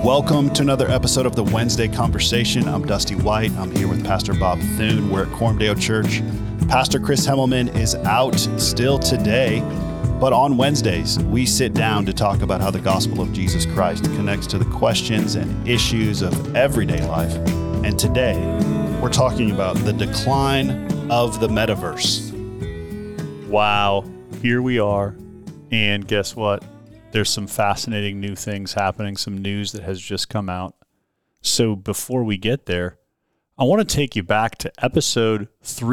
Welcome to another episode of the Wednesday Conversation. I'm Dusty White. I'm here with Pastor Bob Thune. We're at Cormdale Church. Pastor Chris Hemmelman is out still today, but on Wednesdays, we sit down to talk about how the gospel of Jesus Christ connects to the questions and issues of everyday life. And today, we're talking about the decline of the metaverse. Wow, here we are. And guess what? There's some fascinating new things happening, some news that has just come out. So before we get there, I want to take you back to episode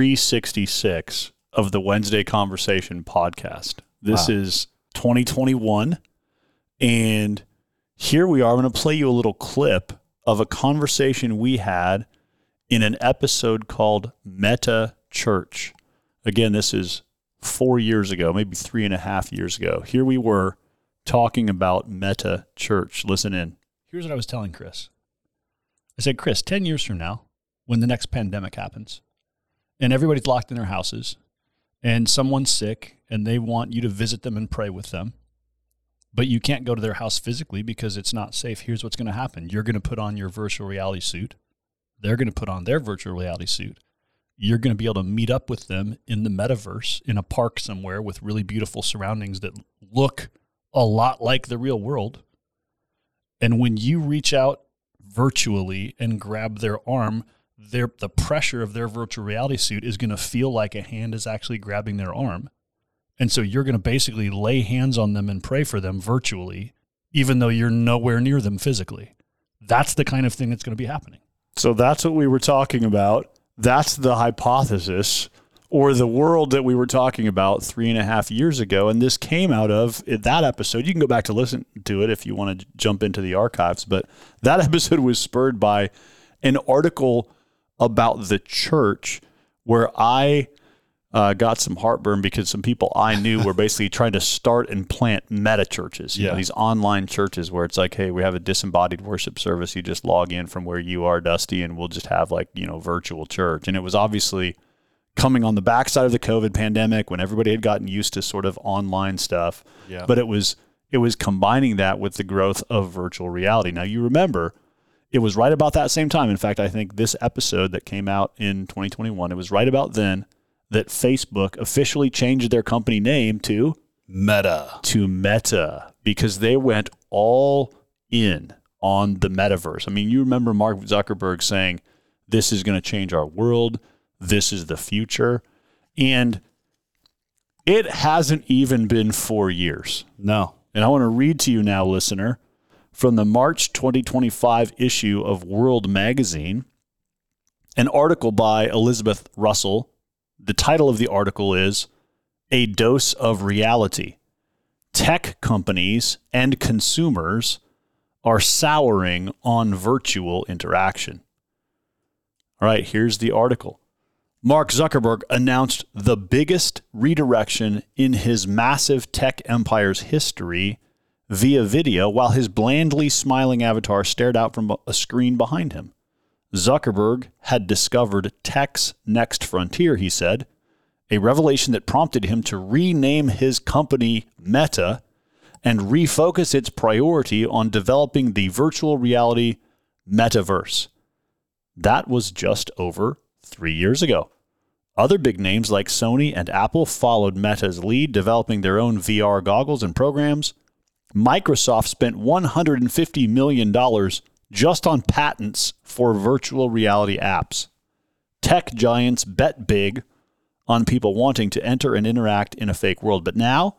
366 of the Wednesday Conversation podcast. This is 2021, and here we are. I'm going to play you a little clip of a conversation we had in an episode called Meta Church. Again, this is 4 years ago, maybe 3.5 years ago. Here we were talking about Meta Church. Listen in. Here's what I was telling Chris. I said, Chris, 10 years from now, when the next pandemic happens, and everybody's locked in their houses, and someone's sick, and they want you to visit them and pray with them, but you can't go to their house physically because it's not safe, here's what's going to happen. You're going to put on your virtual reality suit. They're going to put on their virtual reality suit. You're going to be able to meet up with them in the metaverse in a park somewhere with really beautiful surroundings that look a lot like the real world. And when you reach out virtually and grab their arm, the pressure of their virtual reality suit is going to feel like a hand is actually grabbing their arm. And so you're going to basically lay hands on them and pray for them virtually, even though you're nowhere near them physically. That's the kind of thing that's going to be happening. So that's what we were talking about. That's the hypothesis, or the world that we were talking about 3.5 years ago. And this came out of that episode. You can go back to listen to it if you want to jump into the archives. But that episode was spurred by an article about the church where I got some heartburn because some people I knew were basically trying to start and plant meta churches, you know, these online churches where it's like, hey, we have a disembodied worship service. You just log in from where you are, Dusty, and we'll just have virtual church. And it was obviously coming on the backside of the COVID pandemic when everybody had gotten used to sort of online stuff. Yeah. But it was combining that with the growth of virtual reality. Now, you remember, it was right about that same time. In fact, I think this episode that came out in 2021, it was right about then that Facebook officially changed their company name to Meta, because they went all in on the metaverse. I mean, you remember Mark Zuckerberg saying, this is going to change our world. This is the future. And it hasn't even been 4 years. No. And I want to read to you now, listener, from the March 2025 issue of World Magazine, an article by Elizabeth Russell. The title of the article is A Dose of Reality. Tech companies and consumers are souring on virtual interaction. All right, here's the article. Mark Zuckerberg announced the biggest redirection in his massive tech empire's history via video while his blandly smiling avatar stared out from a screen behind him. Zuckerberg had discovered tech's next frontier, he said, a revelation that prompted him to rename his company Meta and refocus its priority on developing the virtual reality metaverse. That was just over 3 years ago. Other big names like Sony and Apple followed Meta's lead, developing their own VR goggles and programs. Microsoft spent $150 million just on patents for virtual reality apps. Tech giants bet big on people wanting to enter and interact in a fake world. But now,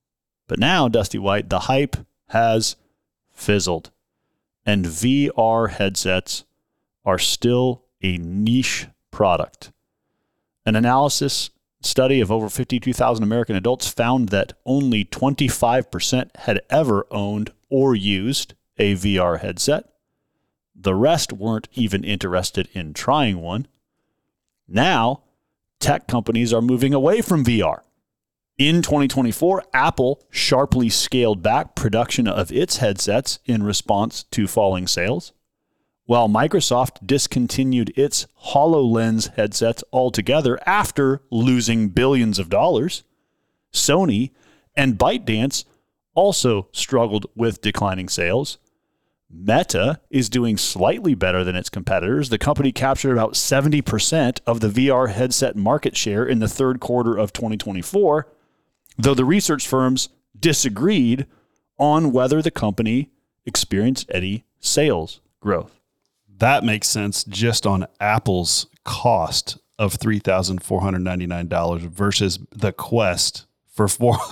Dusty White, the hype has fizzled, and VR headsets are still a niche product. An analysis study of over 52,000 American adults found that only 25% had ever owned or used a VR headset. The rest weren't even interested in trying one. Now, tech companies are moving away from VR. In 2024, Apple sharply scaled back production of its headsets in response to falling sales. while Microsoft discontinued its HoloLens headsets altogether after losing billions of dollars. Sony and ByteDance also struggled with declining sales. Meta is doing slightly better than its competitors. The company captured about 70% of the VR headset market share in the third quarter of 2024, though the research firms disagreed on whether the company experienced any sales growth. That makes sense just on Apple's cost of $3,499 versus the Quest for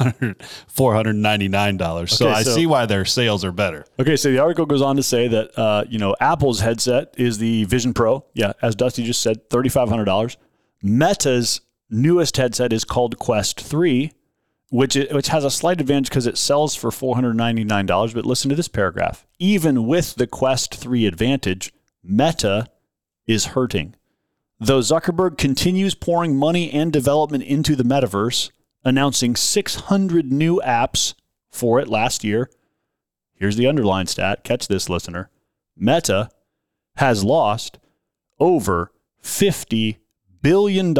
$499. So I see why their sales are better. Okay, so the article goes on to say that Apple's headset is the Vision Pro. Yeah, as Dusty just said, $3,500. Meta's newest headset is called Quest 3, which has a slight advantage because it sells for $499. But listen to this paragraph. Even with the Quest 3 advantage, Meta is hurting. Though Zuckerberg continues pouring money and development into the metaverse, announcing 600 new apps for it last year. Here's the underlying stat. Catch this, listener. Meta has lost over $50 billion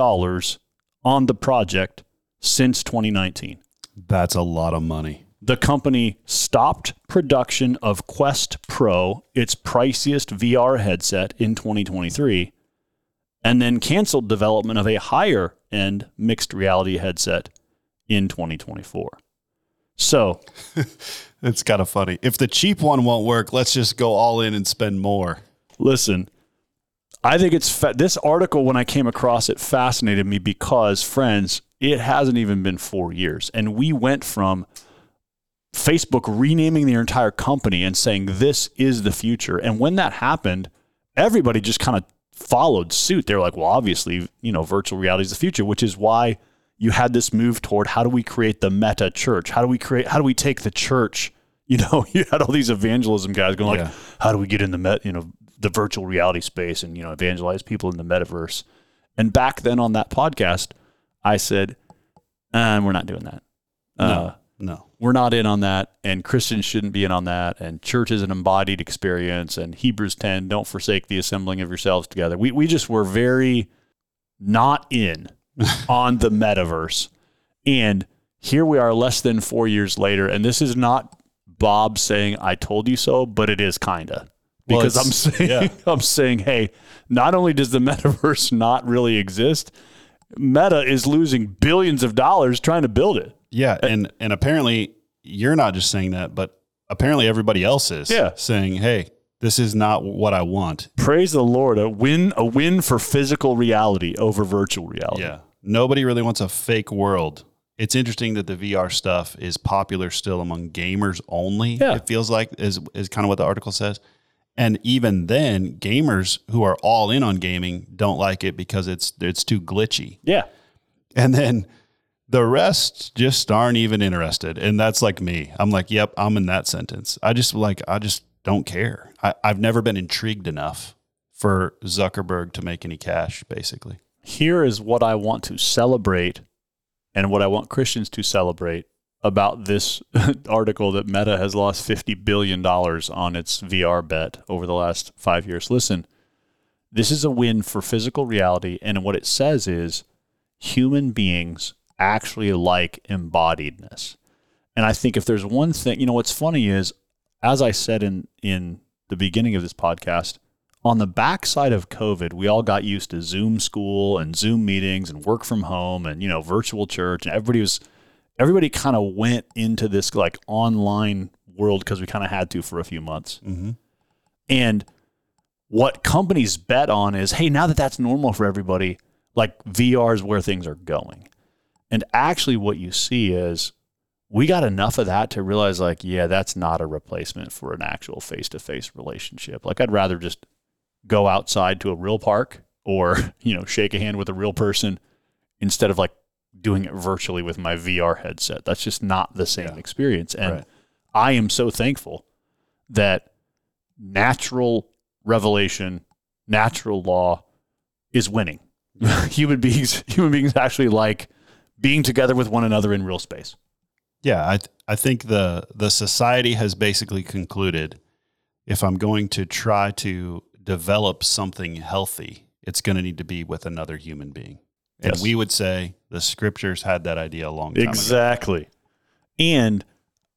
on the project since 2019. That's a lot of money. The company stopped production of Quest Pro, its priciest VR headset, in 2023, and then canceled development of a higher-end mixed reality headset in 2024. So it's kind of funny. If the cheap one won't work, let's just go all in and spend more. Listen, I think this article, when I came across it, fascinated me because, friends, it hasn't even been 4 years. And we went from Facebook renaming their entire company and saying this is the future. And when that happened, everybody just kind of followed suit. They were like, well, obviously, virtual reality is the future, which is why you had this move toward how do we create the meta church? How do we take the church? You had all these evangelism guys going like, how do we get in the the virtual reality space and, evangelize people in the metaverse? And back then on that podcast, I said, we're not doing that. No, we're not in on that. And Christians shouldn't be in on that. And church is an embodied experience. And Hebrews 10, don't forsake the assembling of yourselves together. We just were very not in on the metaverse. And here we are less than 4 years later. And this is not Bob saying, I told you so, but it is kind of. Because I'm saying, hey, not only does the metaverse not really exist, Meta is losing billions of dollars trying to build it. Yeah, and apparently you're not just saying that, but apparently everybody else is saying, hey, this is not what I want. Praise the Lord. A win for physical reality over virtual reality. Yeah. Nobody really wants a fake world. It's interesting that the VR stuff is popular still among gamers only. Yeah. It feels like is kind of what the article says. And even then, gamers who are all in on gaming don't like it because it's too glitchy. Yeah. And then the rest just aren't even interested. And that's like me. I'm like, yep, I'm in that sentence. I just don't care. I've never been intrigued enough for Zuckerberg to make any cash, basically. Here is what I want to celebrate and what I want Christians to celebrate about this article that Meta has lost $50 billion on its VR bet over the last 5 years. Listen, this is a win for physical reality. And what it says is human beings actually like embodiedness. And I think if there's one thing, what's funny is, as I said in the beginning of this podcast, on the backside of COVID, we all got used to Zoom school and Zoom meetings and work from home and, virtual church. And everybody kind of went into this like online world because we kind of had to for a few months. Mm-hmm. And what companies bet on is, hey, now that that's normal for everybody, like VR is where things are going. And actually what you see is we got enough of that to realize like, yeah, that's not a replacement for an actual face-to-face relationship. Like I'd rather just go outside to a real park or, shake a hand with a real person instead of like doing it virtually with my VR headset. That's just not the same experience. And I am so thankful that natural revelation, natural law is winning. Human beings actually like being together with one another in real space. Yeah, I think the society has basically concluded if I'm going to try to develop something healthy, it's going to need to be with another human being. And we would say the scriptures had that idea a long time ago. Exactly. And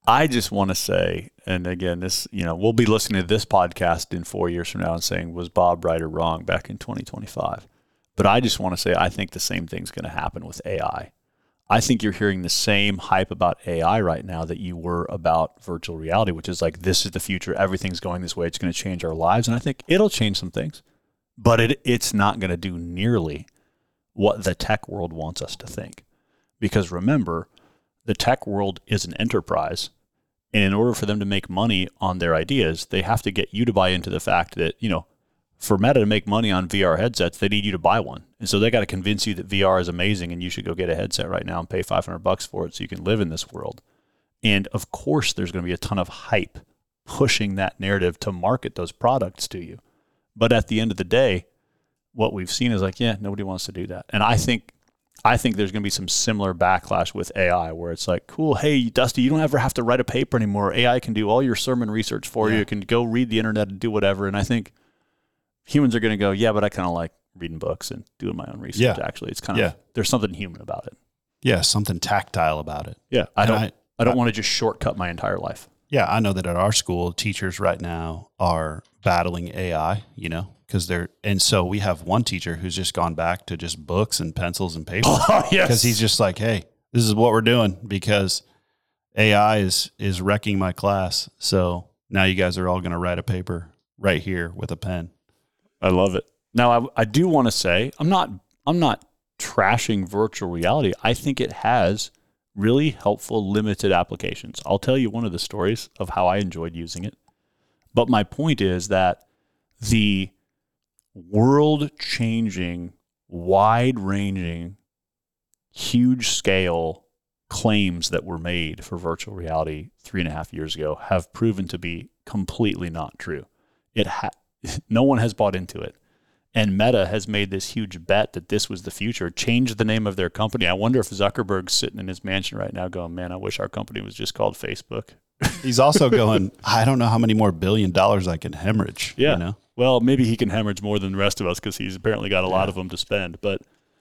I just want to say, and again, this, we'll be listening to this podcast in 4 years from now and saying, was Bob right or wrong back in 2025? But I just want to say, I think the same thing's going to happen with AI. I think you're hearing the same hype about AI right now that you were about virtual reality, which is like, this is the future. Everything's going this way. It's going to change our lives. And I think it'll change some things, but it's not going to do nearly what the tech world wants us to think. Because remember, the tech world is an enterprise. And in order for them to make money on their ideas, they have to get you to buy into the fact that, for Meta to make money on VR headsets, they need you to buy one. And so they got to convince you that VR is amazing and you should go get a headset right now and pay $500 for it so you can live in this world. And of course, there's going to be a ton of hype pushing that narrative to market those products to you. But at the end of the day, what we've seen is like, nobody wants to do that. And I think there's going to be some similar backlash with AI where it's like, cool, hey, Dusty, you don't ever have to write a paper anymore. AI can do all your sermon research for you. It can go read the internet and do whatever. And I think humans are going to go, but I kind of like reading books and doing my own research, actually. It's kind of, there's something human about it. Yeah, something tactile about it. Yeah, I don't want to just shortcut my entire life. Yeah, I know that at our school, teachers right now are battling AI, because and so we have one teacher who's just gone back to just books and pencils and paper. Oh, yes. Because he's just like, hey, this is what we're doing because AI is wrecking my class. So now you guys are all going to write a paper right here with a pen. I love it. Now, I do want to say, I'm not trashing virtual reality. I think it has really helpful, limited applications. I'll tell you one of the stories of how I enjoyed using it. But my point is that the world-changing, wide-ranging, huge-scale claims that were made for virtual reality 3.5 years ago have proven to be completely not true. No one has bought into it. And Meta has made this huge bet that this was the future, changed the name of their company. I wonder if Zuckerberg's sitting in his mansion right now going, man, I wish our company was just called Facebook. He's also going, I don't know how many more $1 billion I can hemorrhage. Yeah. Well, maybe he can hemorrhage more than the rest of us because he's apparently got a lot of them to spend. But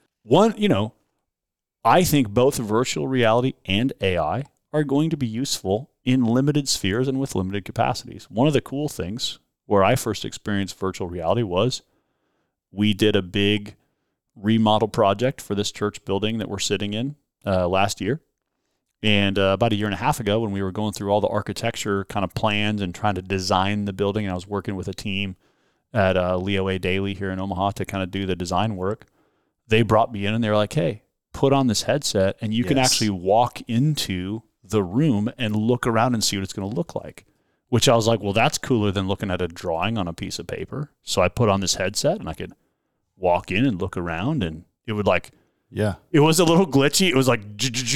I think both virtual reality and AI are going to be useful in limited spheres and with limited capacities. One of the cool things where I first experienced virtual reality was we did a big remodel project for this church building that we're sitting in last year. And about 1.5 years ago, when we were going through all the architecture kind of plans and trying to design the building, and I was working with a team at Leo A. Daily here in Omaha to kind of do the design work, they brought me in and they were like, hey, put on this headset and you can actually walk into the room and look around and see what it's going to look like. Which I was like, well, that's cooler than looking at a drawing on a piece of paper. So I put on this headset and I could walk in and look around and it would like, it was a little glitchy. It was like,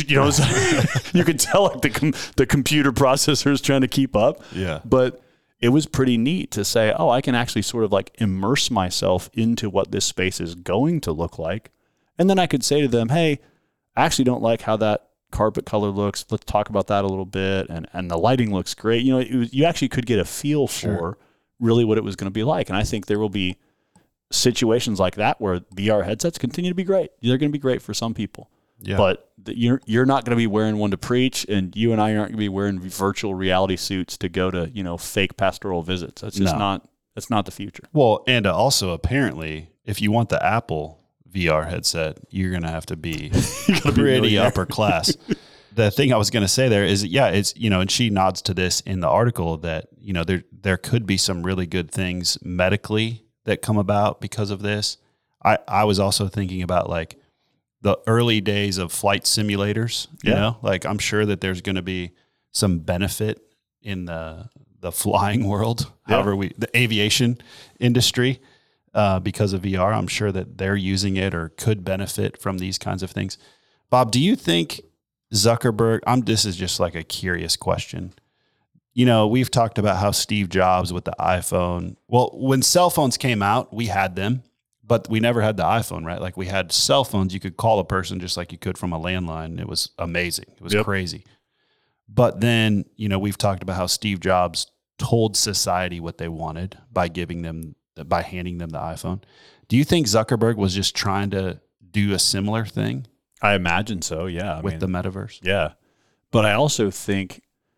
you could tell like the computer processor is trying to keep up. Yeah. But it was pretty neat to say, oh, I can actually sort of like immerse myself into what this space is going to look like. And then I could say to them, hey, I actually don't like how that carpet color looks. Let's talk about that a little bit. And the lighting looks great. You actually could get a feel for really what it was going to be like. And I think there will be situations like that where VR headsets continue to be great. They're going to be great for some people. Yeah. But you're not going to be wearing one to preach, and you and I aren't going to be wearing virtual reality suits to go to, fake pastoral visits. That's just that's not the future. Well, and also apparently, if you want the Apple VR headset, you're going to have to be pretty upper class. The thing I was going to say there is, it's, and she nods to this in the article that, there could be some really good things medically that come about because of this. I was also thinking about like the early days of flight simulators, like I'm sure that there's going to be some benefit in the flying world, the aviation industry, because of VR. I'm sure that they're using it or could benefit from these kinds of things. Bob, do you think Zuckerberg, this is just like a curious question. We've talked about how Steve Jobs with the iPhone, well, when cell phones came out, we had them, but we never had the iPhone, right? Like we had cell phones. You could call a person just like you could from a landline. It was amazing. It was crazy. But then, we've talked about how Steve Jobs told society what they wanted by handing them the iPhone. Do you think Zuckerberg was just trying to do a similar thing? I imagine so, yeah. With the metaverse? Yeah. But I also think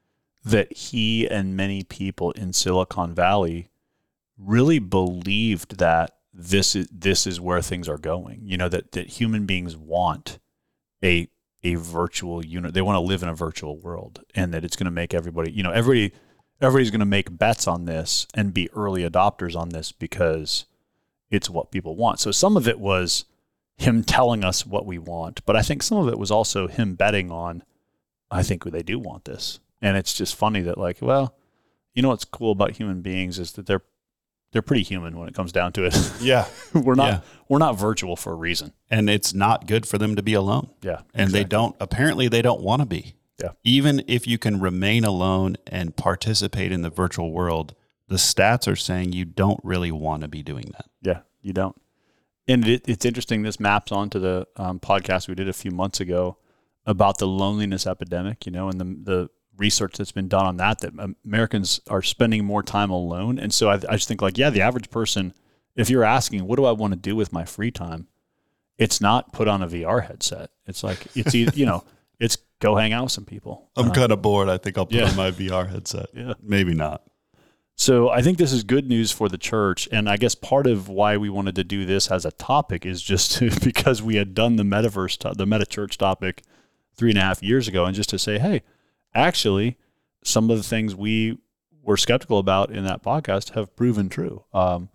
that he and many people in Silicon Valley really believed that this is where things are going. That human beings want a virtual unit. They want to live in a virtual world, and that it's going to make everybody, everybody's going to make bets on this and be early adopters on this because it's what people want. So some of it was him telling us what we want, but I think some of it was also him betting on, I think they do want this. And it's just funny that what's cool about human beings is that they're pretty human when it comes down to it. Yeah. We're not virtual for a reason. And it's not good for them to be alone. Yeah. And exactly. they don't want to be. Yeah. Even if you can remain alone and participate in the virtual world, the stats are saying you don't really want to be doing that. Yeah, you don't. And it's interesting. This maps onto the podcast we did a few months ago about the loneliness epidemic, and the research that's been done on that Americans are spending more time alone. And so I just think the average person, if you're asking, what do I want to do with my free time? It's not put on a VR headset. It's it's go hang out with some people. I'm kind of bored. I think I'll put on my VR headset. Yeah. Maybe not. So I think this is good news for the church. And I guess part of why we wanted to do this as a topic is just because we had done the metaverse, the meta church topic 3.5 years ago. And just to say, hey, actually, some of the things we were skeptical about in that podcast have proven true.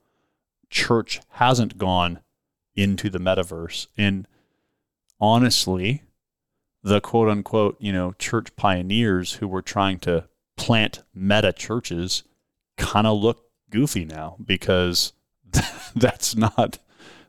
Church hasn't gone into the metaverse. And honestly, the quote unquote, church pioneers who were trying to plant meta churches kind of look goofy now, because that's not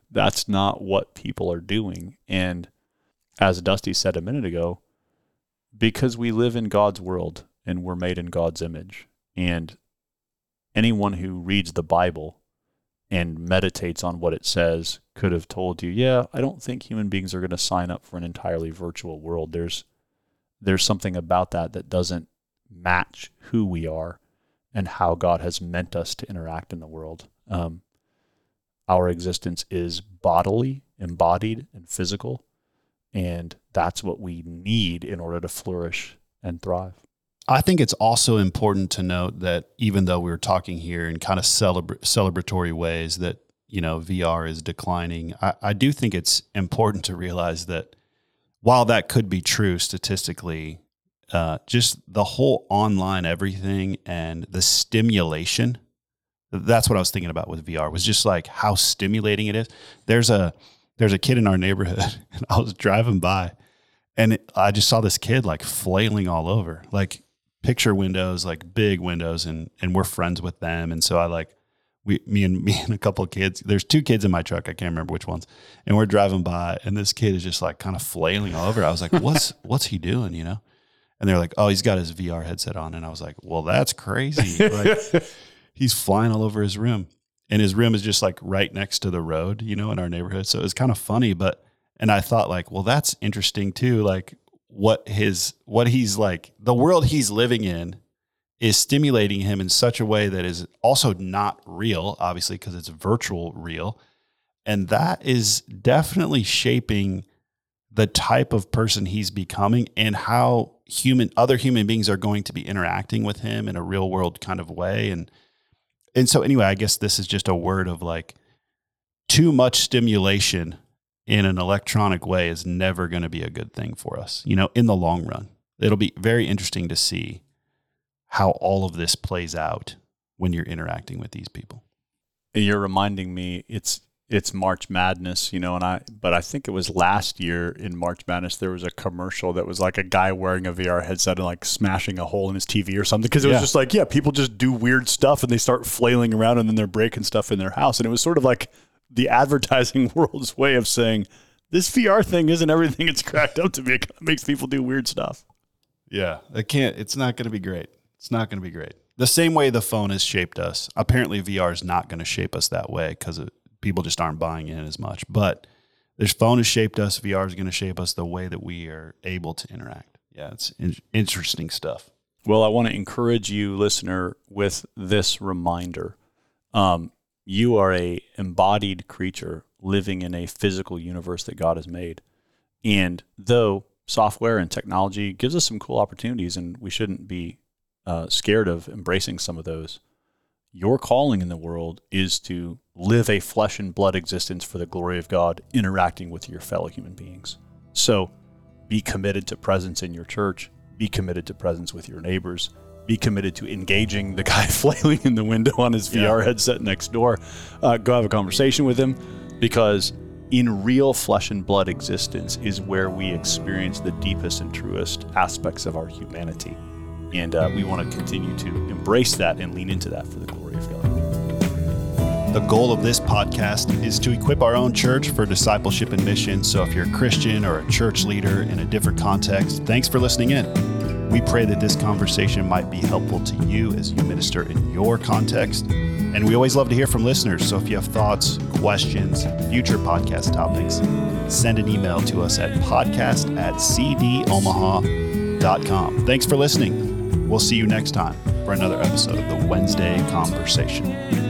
what people are doing. And as Dusty said a minute ago, because we live in God's world and we're made in God's image, and anyone who reads the Bible and meditates on what it says could have told you, yeah, I don't think human beings are going to sign up for an entirely virtual world. There's something about that doesn't match who we are and how God has meant us to interact in the world. Our existence is bodily, embodied, and physical, and that's what we need in order to flourish and thrive. I think it's also important to note that even though we were talking here in kind of celebratory ways that, VR is declining, I do think it's important to realize that while that could be true statistically, just the whole online everything and the stimulation, that's what I was thinking about with VR, was just like how stimulating it is. There's a kid in our neighborhood, and I was driving by, and I just saw this kid like flailing all over, like picture windows, like big windows, and we're friends with them. And so me and a couple of kids, there's 2 kids in my truck, I can't remember which ones, and we're driving by, and this kid is just like kind of flailing all over. I was like, what's he doing, And they're like, oh, he's got his VR headset on. And I was like, well, that's crazy. Like, he's flying all over his room. And his room is just like right next to the road, in our neighborhood. So it's kind of funny, and I thought like, well, that's interesting too. Like what he's like, the world he's living in is stimulating him in such a way that is also not real, obviously, because it's virtual real. And that is definitely shaping the type of person he's becoming and how other human beings are going to be interacting with him in a real world kind of way. And so anyway, I guess this is just a word of like, too much stimulation in an electronic way is never going to be a good thing for us, in the long run. It'll be very interesting to see how all of this plays out when you're interacting with these people. You're reminding me, it's March Madness, but I think it was last year in March Madness, there was a commercial that was like a guy wearing a VR headset and like smashing a hole in his TV or something. Because it was just like, people just do weird stuff and they start flailing around and then they're breaking stuff in their house. And it was sort of like the advertising world's way of saying, this VR thing isn't everything it's cracked up to be. It kind of makes people do weird stuff. Yeah, it's not going to be great. It's not going to be great. The same way the phone has shaped us. Apparently VR is not going to shape us that way because people just aren't buying in as much. But this phone has shaped us. VR is going to shape us the way that we are able to interact. Yeah, it's interesting stuff. Well, I want to encourage you, listener, with this reminder. You are a embodied creature living in a physical universe that God has made. And though software and technology gives us some cool opportunities, and we shouldn't be scared of embracing some of those. Your calling in the world is to live a flesh and blood existence for the glory of God, interacting with your fellow human beings. So be committed to presence in your church. Be committed to presence with your neighbors. Be committed to engaging the guy flailing in the window on his VR headset next door. Go have a conversation with him, because in real flesh and blood existence is where we experience the deepest and truest aspects of our humanity. And we want to continue to embrace that and lean into that for the glory of God. The goal of this podcast is to equip our own church for discipleship and mission. So if you're a Christian or a church leader in a different context, thanks for listening in. We pray that this conversation might be helpful to you as you minister in your context. And we always love to hear from listeners. So if you have thoughts, questions, future podcast topics, send an email to us at podcast@cdomaha.com. Thanks for listening. We'll see you next time for another episode of the Wednesday Conversation.